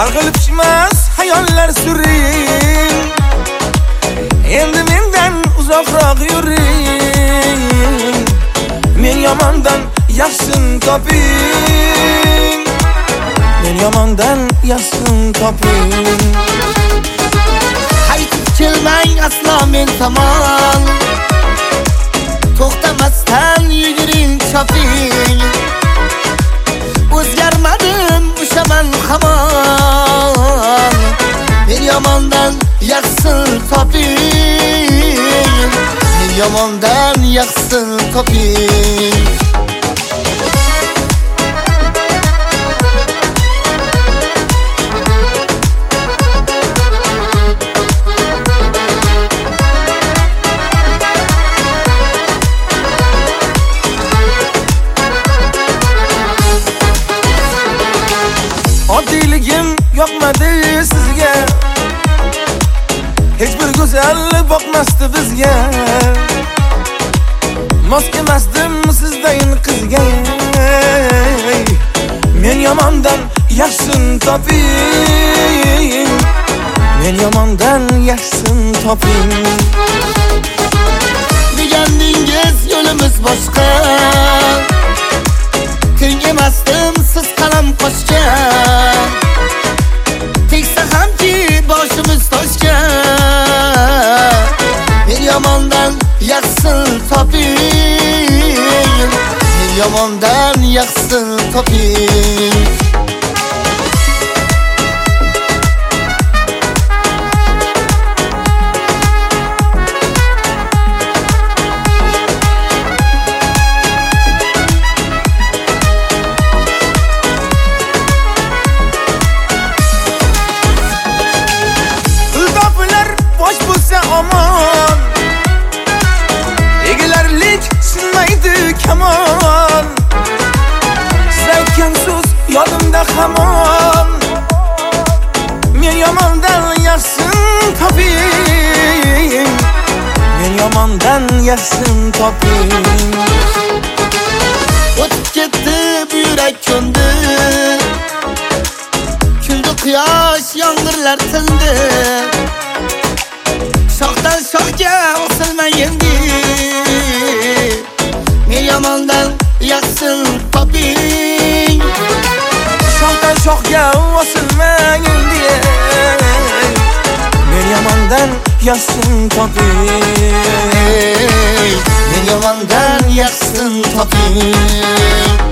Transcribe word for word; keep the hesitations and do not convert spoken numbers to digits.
Arg'ilib pishmas hayollar suring, endi mendan uzoqroq yuring. Men yomondan yaxshin toping, men yomondan yaxshin toping. Qaytib kelmang aslo men tomon, to'xtamasdan yuguring choping. O'zgarmadim o'shaman hamon, men yomondan yaxshin toping, men yomondan yaxshin toping. Oddiyligim yoqmadi sizga, hech bir go'zal boqmasdi bizga. Mos kelmasdim sizdayin qizga. Men yomondan yaxshin toping, men yomondan yaxshin toping. Degandingiz yo'limiz boshqa, teng emasdim siz qalam qo'shgan. Teksa hamki boshimiz toshga, men yomondan yaxshin toping, men yomondan yaxshin toping. Aman, egilarlik sinmaydi kamon. Siz aytgan so'z yodimda hamon, men yomondan yaxshin toping, men yomondan yaxshin toping. O'tib ketdi bu yurak ko'ndi, kuldi quyosh yomg'irlar tindi. Shoxdan shoxga osilmang endi, men yomondan yaxshin toping. Shoxdan shoxga osilmang endi, men yomondan yaxshin toping, men yomondan yaxshin toping.